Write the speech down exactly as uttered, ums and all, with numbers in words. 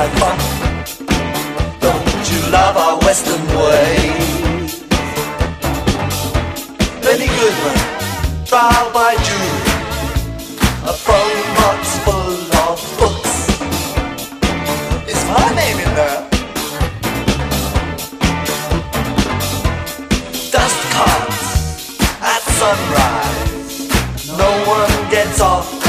like fun. Don't you love our Western way? Benny Goodman, trial by jury, a phone box full of books. Is my name in there? Dust carts at sunrise, no one gets off